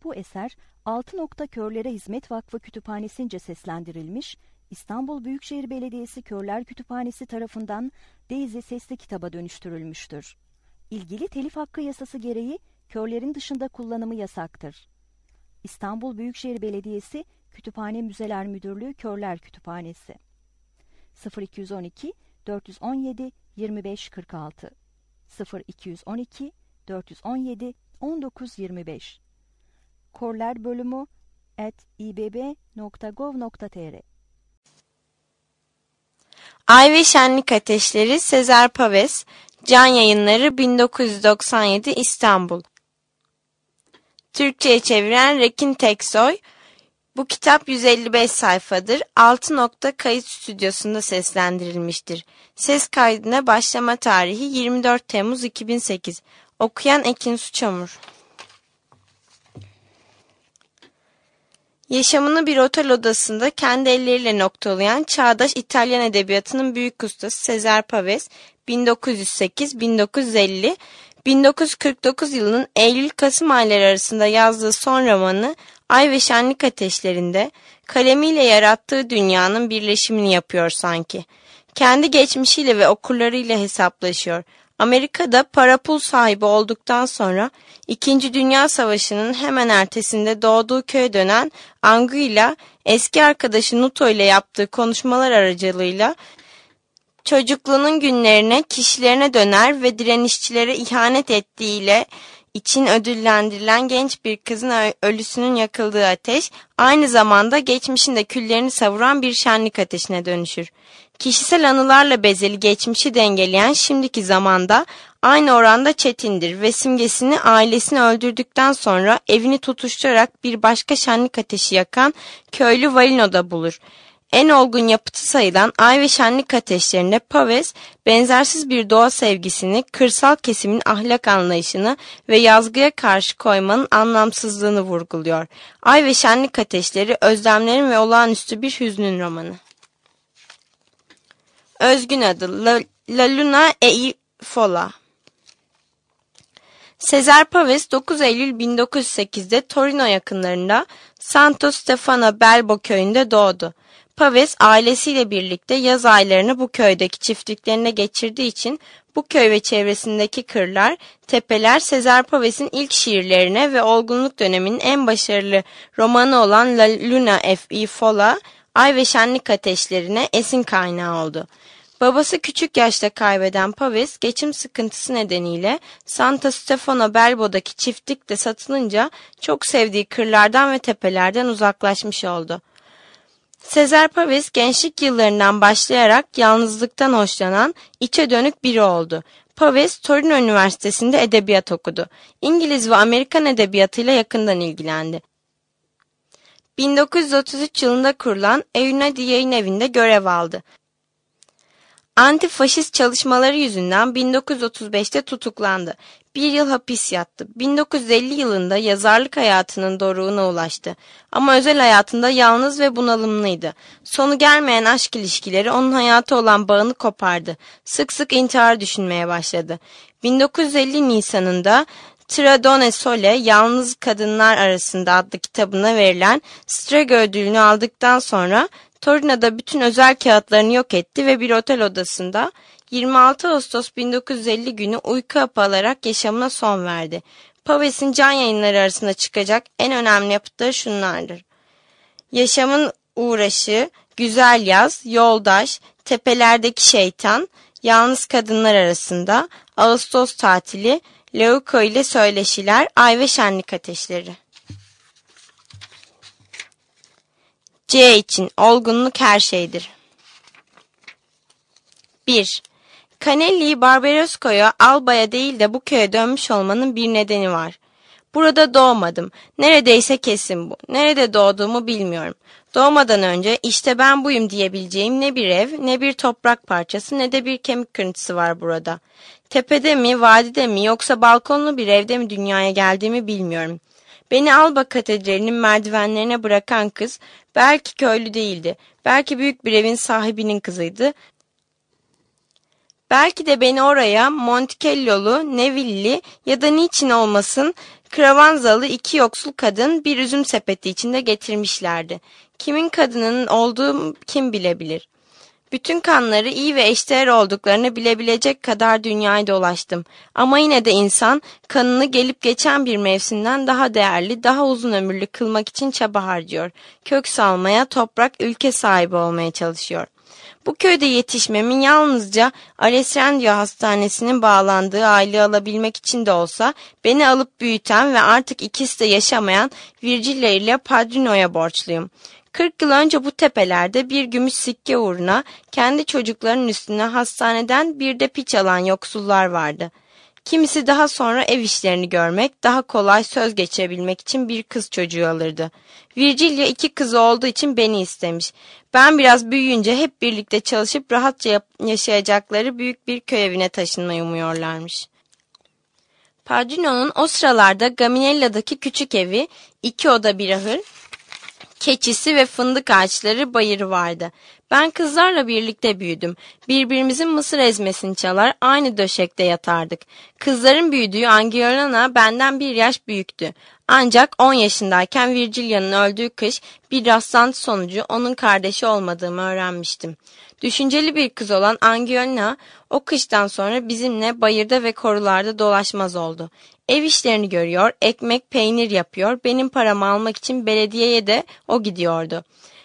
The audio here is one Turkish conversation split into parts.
Bu eser Altı Nokta Körlere Hizmet Vakfı Kütüphanesi'nce seslendirilmiş, İstanbul Büyükşehir Belediyesi Körler Kütüphanesi tarafından Daisy sesli kitaba dönüştürülmüştür. İlgili telif hakkı yasası gereği körlerin dışında kullanımı yasaktır. İstanbul Büyükşehir Belediyesi Kütüphane Müzeler Müdürlüğü Körler Kütüphanesi 0212 417 2546 0212 417 1925 Körler bölümü @ibb.gov.tr Ay ve Şenlik Ateşleri Sezer Paves, Can Yayınları 1997 İstanbul. Türkçe'ye çeviren Rekin Teksoy. Bu kitap 155 sayfadır. 6 Nokta Kayıt Stüdyosu'nda seslendirilmiştir. Ses kaydına başlama tarihi 24 Temmuz 2008. Okuyan Ekin Suçamur. Yaşamını bir otel odasında kendi elleriyle noktalayan çağdaş İtalyan edebiyatının büyük ustası Sezer Paves, 1908-1950, 1949 yılının Eylül-Kasım ayları arasında yazdığı son romanı Ay ve Şenlik Ateşlerinde kalemiyle yarattığı dünyanın birleşimini yapıyor sanki. Kendi geçmişiyle ve okurlarıyla hesaplaşıyor. Amerika'da para pul sahibi olduktan sonra 2. Dünya Savaşı'nın hemen ertesinde doğduğu köye dönen Anguilla, eski arkadaşı Nuto ile yaptığı konuşmalar aracılığıyla çocukluğunun günlerine, kişilerine döner ve direnişçilere ihanet ettiğiyle için ödüllendirilen genç bir kızın ölüsünün yakıldığı ateş, aynı zamanda geçmişinde küllerini savuran bir şenlik ateşine dönüşür. Kişisel anılarla bezeli geçmişi dengeleyen şimdiki zamanda aynı oranda çetindir ve simgesini ailesini öldürdükten sonra evini tutuşturarak bir başka şenlik ateşi yakan köylü Valino'da bulur. En olgun yapıtı sayılan Ay ve Şenlik Ateşlerinde Paves, benzersiz bir doğa sevgisini, kırsal kesimin ahlak anlayışını ve yazgıya karşı koymanın anlamsızlığını vurguluyor. Ay ve Şenlik Ateşleri, özlemlerin ve olağanüstü bir hüznün romanı. Özgün adı La Luna e il Fola. Sezer Paves 9 Eylül 1908'de Torino yakınlarında Santo Stefano Belbo köyünde doğdu. Paves ailesiyle birlikte yaz aylarını bu köydeki çiftliklerine geçirdiği için bu köy ve çevresindeki kırlar, tepeler Sezer Paves'in ilk şiirlerine ve olgunluk döneminin en başarılı romanı olan La Luna e il Fola, Ay ve Şenlik Ateşlerine esin kaynağı oldu. Babası küçük yaşta kaybeden Paves, geçim sıkıntısı nedeniyle Santo Stefano Belbo'daki çiftlik de satılınca çok sevdiği kırlardan ve tepelerden uzaklaşmış oldu. Sezer Paves gençlik yıllarından başlayarak yalnızlıktan hoşlanan, içe dönük biri oldu. Paves, Torino Üniversitesi'nde edebiyat okudu. İngiliz ve Amerikan edebiyatıyla yakından ilgilendi. 1933 yılında kurulan Eunadi Yayın Evi'nde görev aldı. Antifaşist çalışmaları yüzünden 1935'te tutuklandı. Bir yıl hapis yattı. 1950 yılında yazarlık hayatının doruğuna ulaştı. Ama özel hayatında yalnız ve bunalımlıydı. Sonu gelmeyen aşk ilişkileri onun hayatı olan bağını kopardı. Sık sık intihar düşünmeye başladı. 1950 Nisan'ında Tradone Sole, Yalnız Kadınlar Arasında adlı kitabına verilen Strega ödülünü aldıktan sonra Torino'da bütün özel kağıtlarını yok etti ve bir otel odasında 26 Ağustos 1950 günü uyku hapı alarak yaşamına son verdi. Paves'in Can Yayınları arasında çıkacak en önemli yapıtları şunlardır: Yaşamın Uğraşı, Güzel Yaz, Yoldaş, Tepelerdeki Şeytan, Yalnız Kadınlar Arasında, Ağustos Tatili, Leuko ile Söyleşiler, Ay ve Şenlik Ateşleri. C için olgunluk her şeydir. 1. Canelli'yi Barbaresco'ya, Alba'ya değil de bu köye dönmüş olmanın bir nedeni var. Burada doğmadım. Neredeyse kesin bu. Nerede doğduğumu bilmiyorum. Doğmadan önce işte ben buyum diyebileceğim ne bir ev, ne bir toprak parçası, ne de bir kemik kırıntısı var burada. Tepede mi, vadide mi, yoksa balkonlu bir evde mi dünyaya geldiğimi bilmiyorum. Beni Alba Katedrali'nin merdivenlerine bırakan kız belki köylü değildi. Belki büyük bir evin sahibinin kızıydı. Belki de beni oraya Monticellolu, Neville'li ya da niçin olmasın Kravanzalı iki yoksul kadın bir üzüm sepeti içinde getirmişlerdi. Kimin kadının olduğu kim bilebilir. Bütün kanları iyi ve eşdeğer olduklarını bilebilecek kadar dünyayı dolaştım. Ama yine de insan kanını gelip geçen bir mevsimden daha değerli, daha uzun ömürlü kılmak için çaba harcıyor. Kök salmaya, toprak, ülke sahibi olmaya çalışıyor. Bu köyde yetişmemin yalnızca Alessandria Hastanesi'nin bağlandığı aylığı alabilmek için de olsa beni alıp büyüten ve artık ikisi de yaşamayan Virgilia ile Padrino'ya borçluyum. 40 yıl önce bu tepelerde bir gümüş sikke uğruna kendi çocuklarının üstüne hastaneden bir de piç alan yoksullar vardı. Kimisi daha sonra ev işlerini görmek, daha kolay söz geçirebilmek için bir kız çocuğu alırdı. Virgilia iki kızı olduğu için beni istemiş. Ben biraz büyüyünce hep birlikte çalışıp rahatça yaşayacakları büyük bir köy evine taşınmayı umuyorlarmış. Padrino'nun o sıralarda Gaminella'daki küçük evi, 2 oda bir ahır, keçisi ve fındık ağaçları, bayırı vardı. Ben kızlarla birlikte büyüdüm. Birbirimizin mısır ezmesini çalar, aynı döşekte yatardık. Kızların büyüdüğü Angiolana benden 1 yaş büyüktü. Ancak 10 yaşındayken Virgilia'nın öldüğü kış bir rastlantı sonucu onun kardeşi olmadığımı öğrenmiştim. Düşünceli bir kız olan Angiolana o kıştan sonra bizimle bayırda ve korularda dolaşmaz oldu. Ev işlerini görüyor, ekmek, peynir yapıyor, benim paramı almak için belediyeye de o gidiyordu.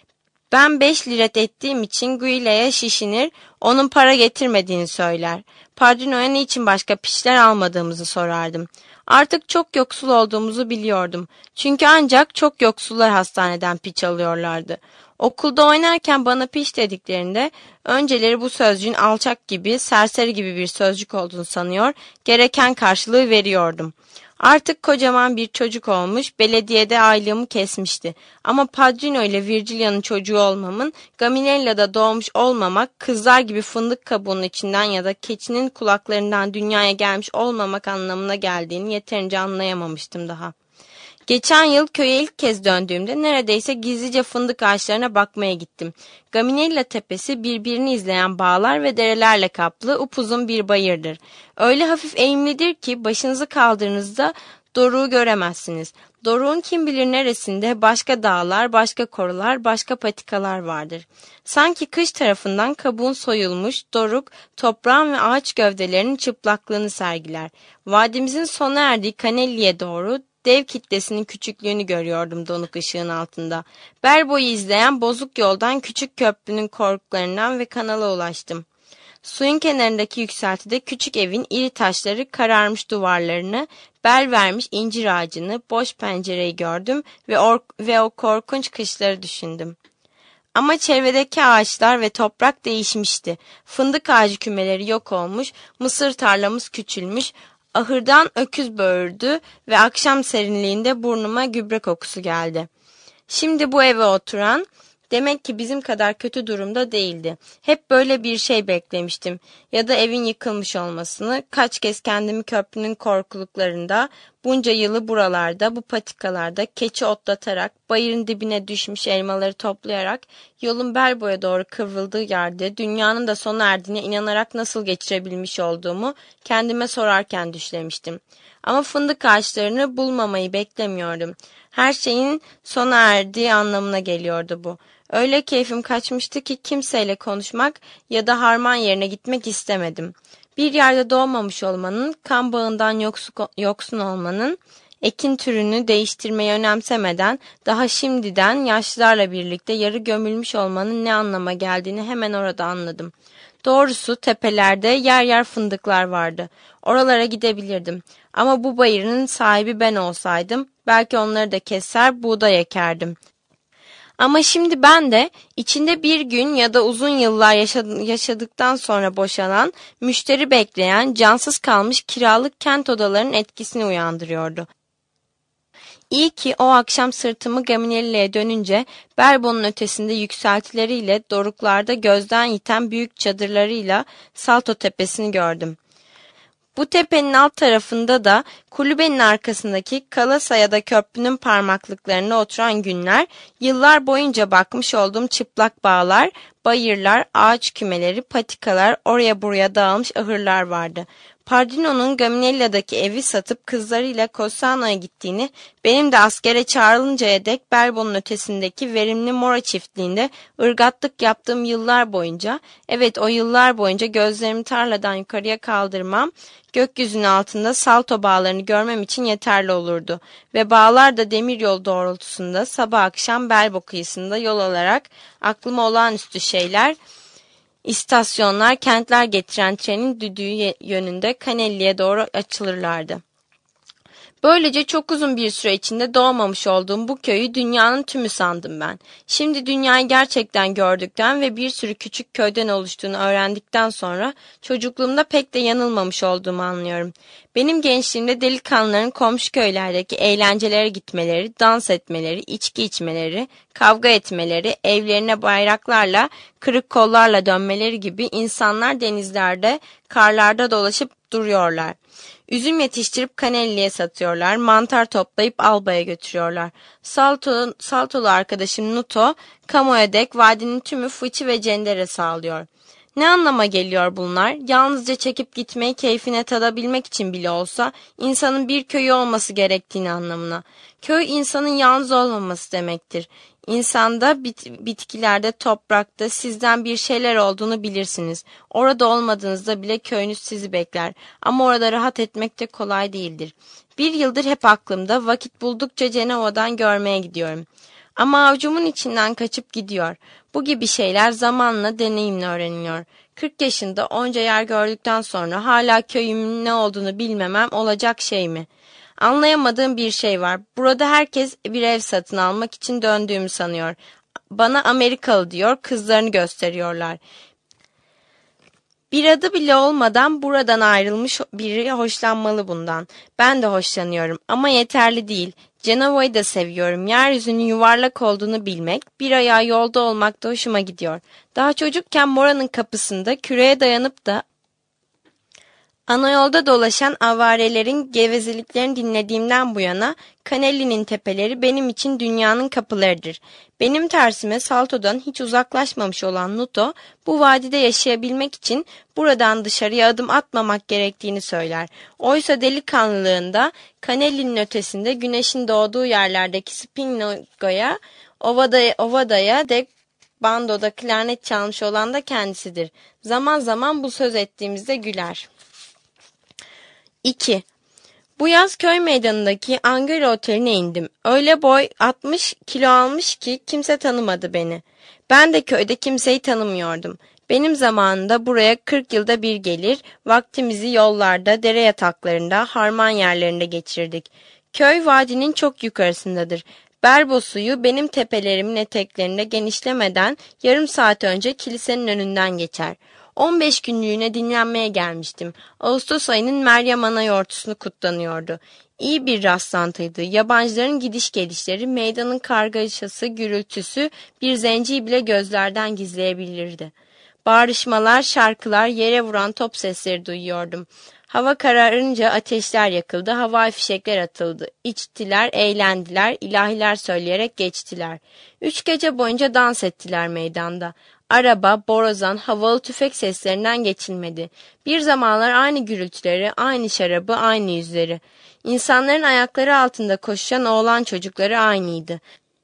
Ben 5 liret ettiğim için Guile'ye şişinir, onun para getirmediğini söyler. Padrino'ya niçin başka piçler almadığımızı sorardım. Artık çok yoksul olduğumuzu biliyordum. Çünkü ancak çok yoksullar hastaneden piç alıyorlardı. Okulda oynarken bana piç dediklerinde önceleri bu sözcüğün alçak gibi, serseri gibi bir sözcük olduğunu sanıyor, gereken karşılığı veriyordum. Artık kocaman bir çocuk olmuş, belediyede aylığımı kesmişti. Ama Padrino ile Virgilia'nın çocuğu olmamın, Gaminella'da doğmuş olmamak, kızlar gibi fındık kabuğunun içinden ya da keçinin kulaklarından dünyaya gelmiş olmamak anlamına geldiğini yeterince anlayamamıştım daha. Geçen yıl köye ilk kez döndüğümde neredeyse gizlice fındık ağaçlarına bakmaya gittim. Gaminella tepesi birbirini izleyen bağlar ve derelerle kaplı upuzun bir bayırdır. Öyle hafif eğimlidir ki başınızı kaldırdığınızda doruğu göremezsiniz. Doruğun kim bilir neresinde başka dağlar, başka korular, başka patikalar vardır. Sanki kış tarafından kabuğun soyulmuş doruk, toprağın ve ağaç gövdelerinin çıplaklığını sergiler. Vadimizin sona erdiği Canelli'ye doğru dev kitlesinin küçüklüğünü görüyordum donuk ışığın altında. Berbo'yu izleyen bozuk yoldan küçük köprünün korkuluklarından ve kanala ulaştım. Suyun kenarındaki yükseltide küçük evin iri taşları, kararmış duvarlarını, bel vermiş incir ağacını, boş pencereyi gördüm ve o korkunç kışları düşündüm. Ama çevredeki ağaçlar ve toprak değişmişti. Fındık ağacı kümeleri yok olmuş, mısır tarlamız küçülmüş, ahırdan öküz böğürdü ve akşam serinliğinde burnuma gübre kokusu geldi. Şimdi bu eve oturan demek ki bizim kadar kötü durumda değildi. Hep böyle bir şey beklemiştim. Ya da evin yıkılmış olmasını, kaç kez kendimi köprünün korkuluklarında, bunca yılı buralarda, bu patikalarda, keçi otlatarak, bayırın dibine düşmüş elmaları toplayarak, yolun bel boya doğru kıvrıldığı yerde, dünyanın da sona erdiğine inanarak nasıl geçirebilmiş olduğumu kendime sorarken düşlemiştim. Ama fındık ağaçlarını bulmamayı beklemiyordum. Her şeyin sona erdiği anlamına geliyordu bu. Öyle keyfim kaçmıştı ki kimseyle konuşmak ya da harman yerine gitmek istemedim. Bir yerde doğmamış olmanın, kan bağından yoksun olmanın, ekin türünü değiştirmeyi önemsemeden daha şimdiden yaşlılarla birlikte yarı gömülmüş olmanın ne anlama geldiğini hemen orada anladım. Doğrusu tepelerde yer yer fındıklar vardı. Oralara gidebilirdim. Ama bu bayırın sahibi ben olsaydım belki onları da keser buğday ekerdim. Ama şimdi ben de içinde bir gün ya da uzun yıllar yaşadıktan sonra boşalan, müşteri bekleyen, cansız kalmış kiralık kent odalarının etkisini uyandırıyordu. İyi ki o akşam sırtımı Gaminella'ya dönünce Berbo'nun ötesinde yükseltileriyle doruklarda gözden yiten büyük çadırlarıyla Salto tepesini gördüm. Bu tepenin alt tarafında da kulübenin arkasındaki kalasa ya da köprünün parmaklıklarına oturan günler, yıllar boyunca bakmış olduğum çıplak bağlar, bayırlar, ağaç kümeleri, patikalar, oraya buraya dağılmış ahırlar vardı. Pardino'nun Gaminella'daki evi satıp kızlarıyla Cossano'ya gittiğini, benim de askere çağrılıncaya dek Belbo'nun ötesindeki verimli Mora çiftliğinde ırgatlık yaptığım yıllar boyunca, evet o yıllar boyunca gözlerimi tarladan yukarıya kaldırmam, gökyüzünün altında salto bağlarını görmem için yeterli olurdu. Ve bağlar da demiryolu doğrultusunda sabah akşam Belbo kıyısında yol alarak aklıma olağanüstü şeyler, İstasyonlar, kentler getiren trenin düdüğü yönünde Canelli'ye doğru açılırlardı. Böylece çok uzun bir süre içinde doğmamış olduğum bu köyü dünyanın tümü sandım ben. Şimdi dünyayı gerçekten gördükten ve bir sürü küçük köyden oluştuğunu öğrendikten sonra çocukluğumda pek de yanılmamış olduğumu anlıyorum. Benim gençliğimde delikanlıların komşu köylerdeki eğlencelere gitmeleri, dans etmeleri, içki içmeleri, kavga etmeleri, evlerine bayraklarla, kırık kollarla dönmeleri gibi insanlar denizlerde, karlarda dolaşıp duruyorlar. Üzüm yetiştirip Canelli'ye satıyorlar, mantar toplayıp Alba'ya götürüyorlar. Saltolu arkadaşım Nuto, kamuya dek vadinin tümü fıçı ve cendere sağlıyor. Ne anlama geliyor bunlar? Yalnızca çekip gitmeyi keyfine tadabilmek için bile olsa insanın bir köyü olması gerektiğini anlamına. Köy insanın yalnız olmaması demektir. İnsanda, bitkilerde, toprakta sizden bir şeyler olduğunu bilirsiniz. Orada olmadığınızda bile köyünüz sizi bekler. Ama orada rahat etmek de kolay değildir. Bir yıldır hep aklımda, vakit buldukça Cenova'dan görmeye gidiyorum. Ama avucumun içinden kaçıp gidiyor. Bu gibi şeyler zamanla, deneyimle öğreniliyor. 40 yaşında onca yer gördükten sonra hala köyümün ne olduğunu bilmemem olacak şey mi? Anlayamadığım bir şey var. Burada herkes bir ev satın almak için döndüğümü sanıyor. Bana Amerikalı diyor, kızlarını gösteriyorlar. Bir adı bile olmadan buradan ayrılmış biri hoşlanmalı bundan. Ben de hoşlanıyorum ama yeterli değil. Cenova'yı da seviyorum. Yeryüzünün yuvarlak olduğunu bilmek, bir ayağı yolda olmak da hoşuma gidiyor. Daha çocukken Mora'nın kapısında küreğe dayanıp da ana yolda dolaşan avarelerin gevezeliklerini dinlediğimden bu yana Canelli'nin tepeleri benim için dünyanın kapılarıdır. Benim tersime Salto'dan hiç uzaklaşmamış olan Nuto, bu vadide yaşayabilmek için buradan dışarıya adım atmamak gerektiğini söyler. Oysa delikanlılığında Canelli'nin ötesinde güneşin doğduğu yerlerdeki Spingo'ya, Ovada'ya dek bandoda klarnet çalmış olan da kendisidir. Zaman zaman bu söz ettiğimizde güler. 2. Bu yaz köy meydanındaki Angelo Oteli'ne indim. Öyle boy 60 kilo almış ki kimse tanımadı beni. Ben de köyde kimseyi tanımıyordum. Benim zamanında buraya 40 yılda bir gelir, vaktimizi yollarda, dere yataklarında, harman yerlerinde geçirdik. Köy vadinin çok yukarısındadır. Berbo suyu benim tepelerimin eteklerinde genişlemeden yarım saat önce kilisenin önünden geçer. 15 günlüğüne dinlenmeye gelmiştim. Ağustos ayının Meryem Ana yortusunu kutlanıyordu. İyi bir rastlantıydı. Yabancıların gidiş gelişleri, meydanın kargaşası, gürültüsü bir zenciyi bile gözlerden gizleyebilirdi. Bağrışmalar, şarkılar, yere vuran top sesleri duyuyordum. Hava kararınca ateşler yakıldı, havai fişekler atıldı. İçtiler, eğlendiler, ilahiler söyleyerek geçtiler. 3 gece boyunca dans ettiler meydanda. Araba, borazan, havalı tüfek seslerinden geçilmedi. Bir zamanlar aynı gürültüleri, aynı şarabı, aynı yüzleri. İnsanların ayakları altında koşan oğlan çocukları aynıydı.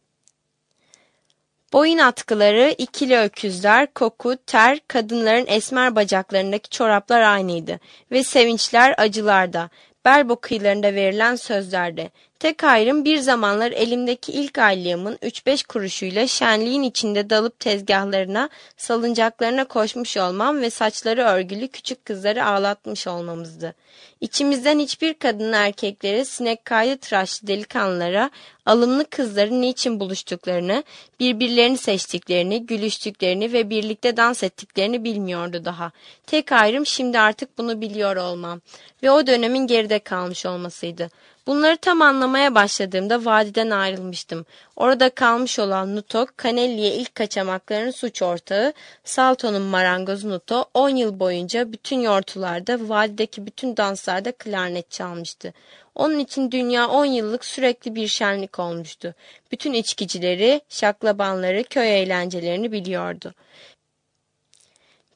Boyun atkıları, ikili öküzler, koku, ter, kadınların esmer bacaklarındaki çoraplar aynıydı. Ve sevinçler, acılar da. Belbo kıyılarında verilen sözlerde. Tek ayrım bir zamanlar elimdeki ilk aylığımın 3-5 kuruşuyla şenliğin içinde dalıp tezgahlarına, salıncaklarına koşmuş olmam ve saçları örgülü küçük kızları ağlatmış olmamızdı. İçimizden hiçbir kadın erkekleri, sinek kaydı tıraşlı delikanlılara, alımlı kızların niçin buluştuklarını, birbirlerini seçtiklerini, gülüştüklerini ve birlikte dans ettiklerini bilmiyordu daha. Tek ayrım şimdi artık bunu biliyor olmam ve o dönemin geride kalmış olmasıydı. Bunları tam anlamaya başladığımda vadiden ayrılmıştım. Orada kalmış olan Nuto, Canelli'ye ilk kaçamakların suç ortağı, Salto'nun marangozu Nuto, 10 yıl boyunca bütün yortularda, vadideki bütün danslarda klarnet çalmıştı. Onun için dünya 10 yıllık sürekli bir şenlik olmuştu. Bütün içkicileri, şaklabanları, köy eğlencelerini biliyordu.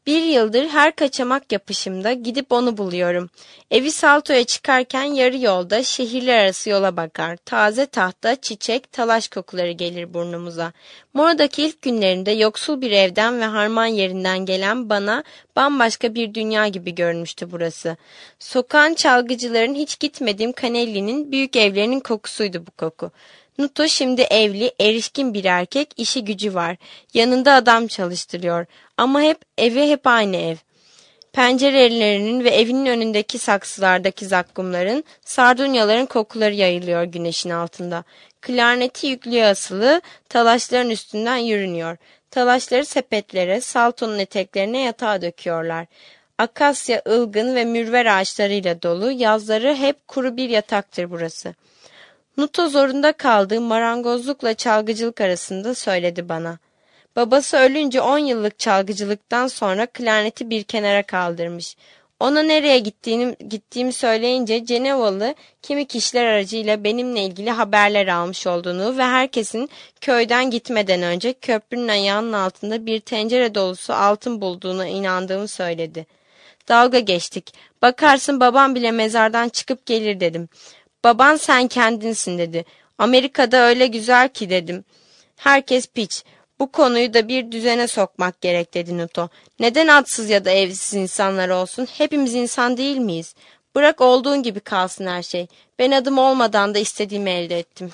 Bir yıldır her kaçamak yapışımda gidip onu buluyorum. Evi Salto'ya çıkarken yarı yolda şehirler arası yola bakar. Taze tahta, çiçek, talaş kokuları gelir burnumuza. Mora'daki ilk günlerinde yoksul bir evden ve harman yerinden gelen bana bambaşka bir dünya gibi görünmüştü burası. Sokağın çalgıcıların hiç gitmediğim Canelli'nin büyük evlerinin kokusuydu bu koku. Nuto şimdi evli, erişkin bir erkek, işi gücü var. Yanında adam çalıştırıyor. Ama hep aynı ev. Pencerelerinin ve evinin önündeki saksılardaki zakkumların, sardunyaların kokuları yayılıyor güneşin altında. Klarneti yüklüğe asılı, talaşların üstünden yürünüyor. Talaşları sepetlere, Salto'nun eteklerine yatağa döküyorlar. Akasya, ılgın ve mürver ağaçlarıyla dolu, yazları hep kuru bir yataktır burası. Nuto zorunda kaldığı marangozlukla çalgıcılık arasında söyledi bana. Babası ölünce 10 yıllık çalgıcılıktan sonra klarneti bir kenara kaldırmış. Ona nereye gittiğimi söyleyince Cenevalı kimi kişiler aracıyla benimle ilgili haberler almış olduğunu ve herkesin köyden gitmeden önce köprünün ayağının altında bir tencere dolusu altın bulduğuna inandığımı söyledi. Dalga geçtik. Bakarsın babam bile mezardan çıkıp gelir dedim. Baban sen kendinsin dedi. Amerika'da öyle güzel ki dedim. Herkes piç. Bu konuyu da bir düzene sokmak gerek dedi Nuto. Neden atsız ya da evsiz insanlar olsun? Hepimiz insan değil miyiz? Bırak olduğun gibi kalsın her şey. Ben adım olmadan da istediğimi elde ettim.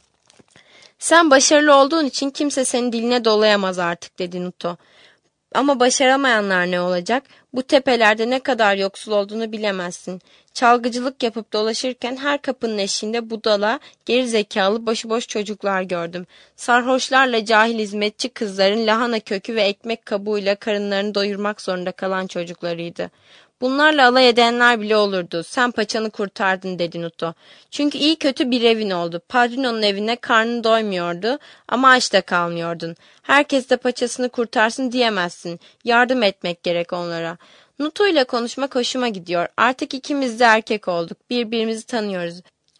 Sen başarılı olduğun için kimse senin diline dolayamaz artık dedi Nuto. Ama başaramayanlar ne olacak? Bu tepelerde ne kadar yoksul olduğunu bilemezsin. Çalgıcılık yapıp dolaşırken her kapının eşiğinde budala, geri zekalı başıboş çocuklar gördüm. Sarhoşlarla cahil hizmetçi kızların lahana kökü ve ekmek kabuğuyla karınlarını doyurmak zorunda kalan çocuklarıydı. Bunlarla alay edenler bile olurdu. Sen paçanı kurtardın dedi Nuto. Çünkü iyi kötü bir evin oldu. Padrino'nun evine karnın doymuyordu ama aç da kalmıyordun. Herkes de paçasını kurtarsın diyemezsin. Yardım etmek gerek onlara. Nuto ile konuşmak hoşuma gidiyor. Artık ikimiz de erkek olduk. Birbirimizi tanıyoruz.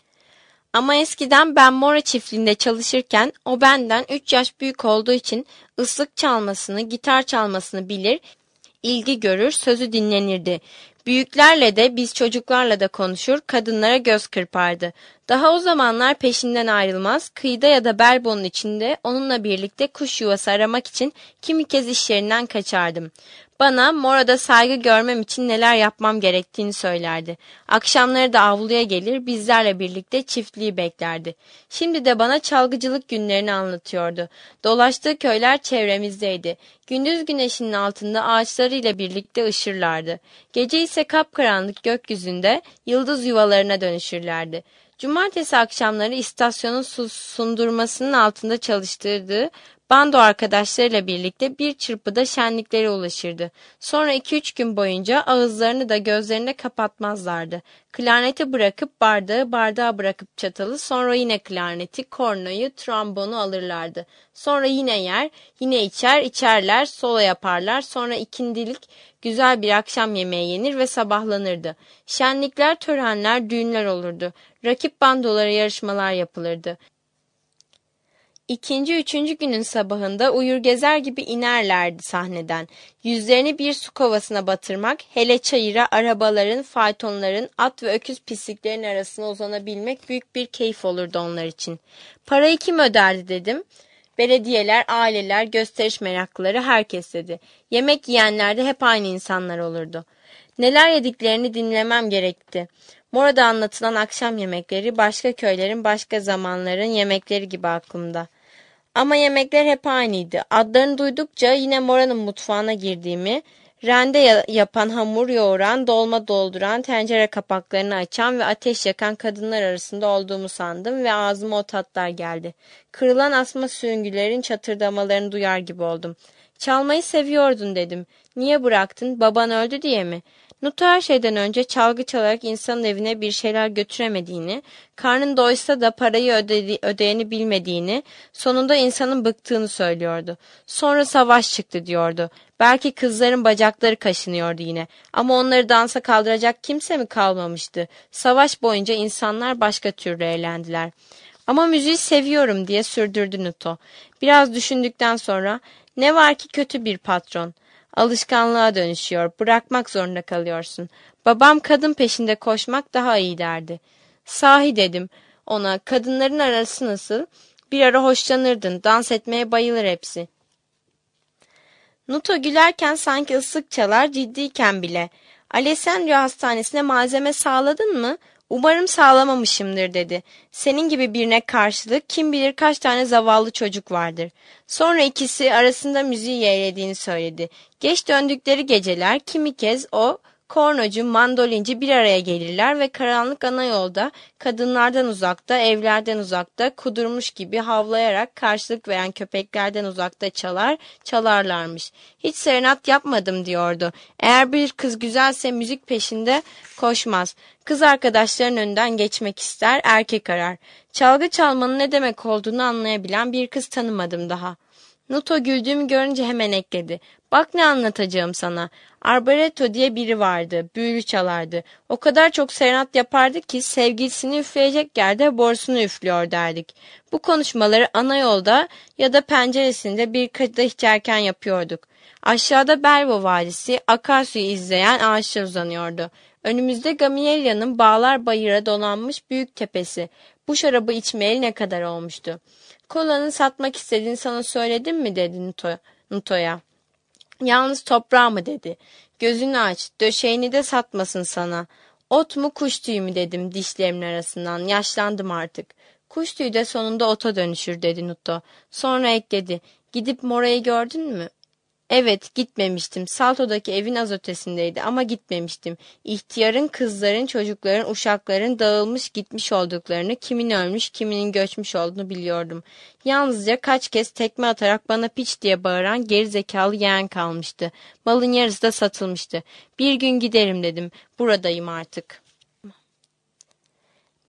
Ama eskiden ben Mora çiftliğinde çalışırken o benden 3 yaş büyük olduğu için ıslık çalmasını, gitar çalmasını bilir, ilgi görür, sözü dinlenirdi. Büyüklerle de biz çocuklarla da konuşur, kadınlara göz kırpardı. Daha o zamanlar peşinden ayrılmaz, kıyıda ya da Belbon'un içinde onunla birlikte kuş yuvası aramak için kimi kez iş yerinden kaçardım. Bana Mora'da saygı görmem için neler yapmam gerektiğini söylerdi. Akşamları da avluya gelir, bizlerle birlikte çiftliği beklerdi. Şimdi de bana çalgıcılık günlerini anlatıyordu. Dolaştığı köyler çevremizdeydi. Gündüz güneşinin altında ağaçlarıyla birlikte ışırlardı. Gece ise kapkaranlık gökyüzünde yıldız yuvalarına dönüşürlerdi. Cumartesi akşamları istasyonun sundurmasının altında çalıştırdığı bando arkadaşlarıyla birlikte bir çırpıda şenliklere ulaşırdı. Sonra 2-3 gün boyunca ağızlarını da gözlerini de kapatmazlardı. Klarneti bırakıp bardağa bırakıp çatalı, sonra yine klarneti, kornoyu, trombonu alırlardı. Sonra yine yer, yine içerler, solo yaparlar, sonra ikindilik güzel bir akşam yemeği yenir ve sabahlanırdı. Şenlikler, törenler, düğünler olurdu. Rakip bandolara yarışmalar yapılırdı. İkinci, üçüncü günün sabahında uyur gezer gibi inerlerdi sahneden. Yüzlerini bir su kovasına batırmak, hele çayıra, arabaların, faytonların, at ve öküz pisliklerin arasına uzanabilmek büyük bir keyif olurdu onlar için. Parayı kim öderdi dedim. Belediyeler, aileler, gösteriş meraklıları herkes dedi. Yemek yiyenler de hep aynı insanlar olurdu. Neler yediklerini dinlemem gerekti. Mora'da anlatılan akşam yemekleri başka köylerin, başka zamanların yemekleri gibi aklımda. Ama yemekler hep aynıydı. Adlarını duydukça yine Mora'nın mutfağına girdiğimi, rende yapan, hamur yoğuran, dolma dolduran, tencere kapaklarını açan ve ateş yakan kadınlar arasında olduğumu sandım ve ağzıma o tatlar geldi. Kırılan asma süngülerin çatırdamalarını duyar gibi oldum. Çalmayı seviyordun dedim. Niye bıraktın? Baban öldü diye mi? Nuto her şeyden önce çalgı çalarak insanın evine bir şeyler götüremediğini, karnın doysa da parayı ödeyeni bilmediğini, sonunda insanın bıktığını söylüyordu. Sonra savaş çıktı diyordu. Belki kızların bacakları kaşınıyordu yine. Ama onları dansa kaldıracak kimse mi kalmamıştı? Savaş boyunca insanlar başka türlü eğlendiler. Ama müziği seviyorum diye sürdürdü Nuto. Biraz düşündükten sonra, ne var ki kötü bir patron. Alışkanlığa dönüşüyor. Bırakmak zorunda kalıyorsun. Babam kadın peşinde koşmak daha iyi derdi. Sahi dedim ona, kadınların arası nasıl? Bir ara hoşlanırdın. Dans etmeye bayılır hepsi. Nuto gülerken sanki ıslık çalar, ciddiyken bile. Alessandria Hastanesi'ne malzeme sağladın mı? Umarım sağlamamışımdır dedi. Senin gibi birine karşılık kim bilir kaç tane zavallı çocuk vardır. Sonra ikisi arasında müziği yeğlediğini söyledi. Geç döndükleri geceler kimi kez o, kornocu, mandolinci bir araya gelirler ve karanlık ana yolda, kadınlardan uzakta, evlerden uzakta, kudurmuş gibi havlayarak karşılık veren köpeklerden uzakta çalarlarmış. Hiç serenat yapmadım diyordu. Eğer bir kız güzelse müzik peşinde koşmaz. Kız arkadaşların önünden geçmek ister, erkek arar. Çalgı çalmanın ne demek olduğunu anlayabilen bir kız tanımadım daha. Nuto güldüğümü görünce hemen ekledi. Bak ne anlatacağım sana. Arboreto diye biri vardı. Büyülü çalardı. O kadar çok serenat yapardı ki sevgilisini üfleyecek yerde borusunu üflüyor derdik. Bu konuşmaları ana yolda ya da penceresinde bir kadeh içerken yapıyorduk. Aşağıda Belvo Vadisi akarsuyu izleyen ağaçlar uzanıyordu. Önümüzde Gamiella'nın bağlar bayıra dolanmış büyük tepesi. Bu şarabı içmeyeli ne kadar olmuştu. Kolanı satmak istediğini sana söyledim mi dedi Nuto'ya. Yalnız toprağı mı dedi. Gözünü aç, döşeğini de satmasın sana. Ot mu kuş tüyü mü dedim dişlerimin arasından. Yaşlandım artık. Kuş tüyü de sonunda ota dönüşür dedi Nuto. Sonra ekledi. Gidip Mora'yı gördün mü? Evet, gitmemiştim. Salto'daki evin az ötesindeydi ama gitmemiştim. İhtiyarın, kızların, çocukların, uşakların dağılmış gitmiş olduklarını, kimin ölmüş, kiminin göçmüş olduğunu biliyordum. Yalnızca kaç kez tekme atarak bana piç diye bağıran geri zekalı yeğen kalmıştı. Malın yarısı da satılmıştı. Bir gün giderim dedim. Buradayım artık.